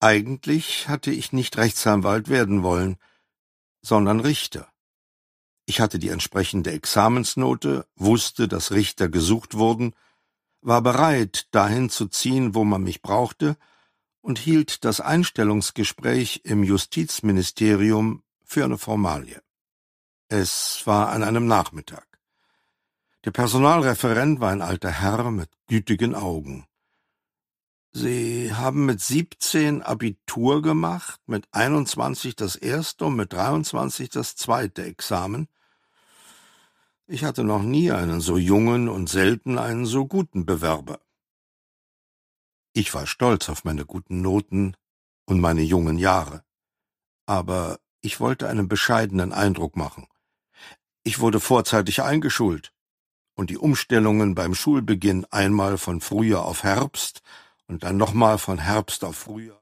Eigentlich hatte ich nicht Rechtsanwalt werden wollen, sondern Richter. Ich hatte die entsprechende Examensnote, wusste, dass Richter gesucht wurden, war bereit, dahin zu ziehen, wo man mich brauchte, und hielt das Einstellungsgespräch im Justizministerium für eine Formalie. Es war an einem Nachmittag. Der Personalreferent war ein alter Herr mit gütigen Augen. »Sie haben mit 17 Abitur gemacht, mit 21 das erste und mit 23 das zweite Examen. Ich hatte noch nie einen so jungen und selten einen so guten Bewerber.« Ich war stolz auf meine guten Noten und meine jungen Jahre. Aber ich wollte einen bescheidenen Eindruck machen. Ich wurde vorzeitig eingeschult, und die Umstellungen beim Schulbeginn einmal von Frühjahr auf Herbst und dann nochmal von Herbst auf Frühjahr